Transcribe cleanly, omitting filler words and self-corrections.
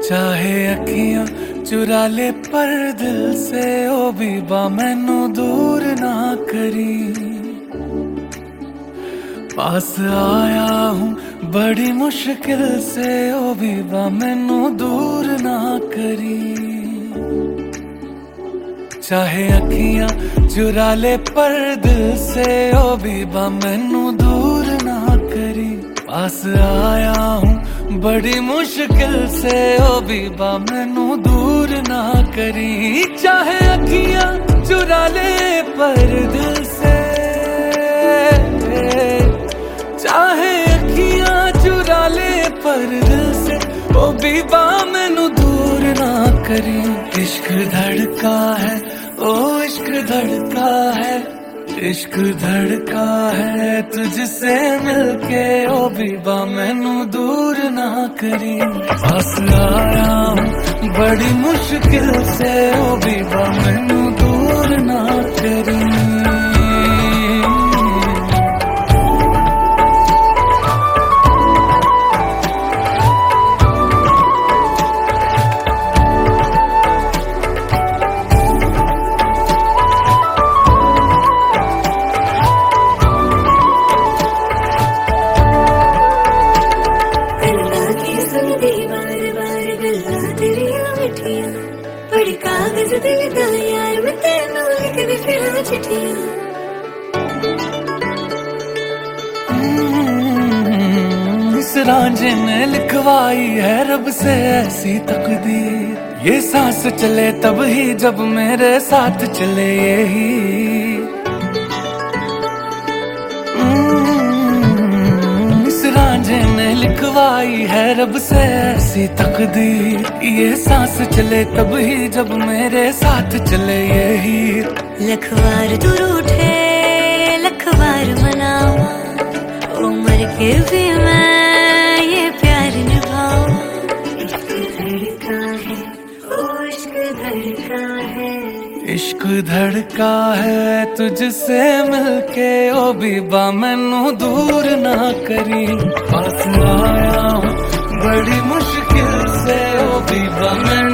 चाहे अखियां चुरा ले पर दिल से ओ बीबा मैनू दूर ना करी। पास आया हूँ बड़ी मुश्किल से ओ बीबा मैनू दूर ना करी। चाहे अखियां चुरा ले पर दिल से ओ बीबा मैनू दूर ना करी। पास आया हूँ बड़ी मुश्किल से ओ बीबा मैनू दूर ना करी। चाहे अखियां चुरा ले पर दिल से, चाहे अखियां चुरा ले पर दिल से ओ बीबा मैनू दूर ना करी। इश्क धड़का है ओ इश्क धड़का है, इश्क धड़का है तुझसे मिलके ओ बीबा मैनू दूर ना करी। पास आया हूँ बड़ी मुश्किल से ओ बीबा मैनू दूर ना करी। बड़ी कागज दिल दा यार मैं तेनू लिख दे फिर चिट्ठियां। इस रांझे ने लिखवाई है रब से ऐसी तकदीर, ये सांस चले तब ही जब मेरे साथ चले यही। रांझे ने लिखवाई है रब से ऐसी तकदीर, ये सांस चले तब ही जब मेरे साथ चले यही। लखवार तू रूठे लखवार मनावा, उम्र के भी मैं ये प्यार निभाऊं। इश्क धड़का है ओ इश्क धड़का है, इश्क धड़का है तुझसे मिलके ओ बीबा मैनू दूर ना करी। पास आया हूँ बड़ी मुश्किल से ओ बीबा मैं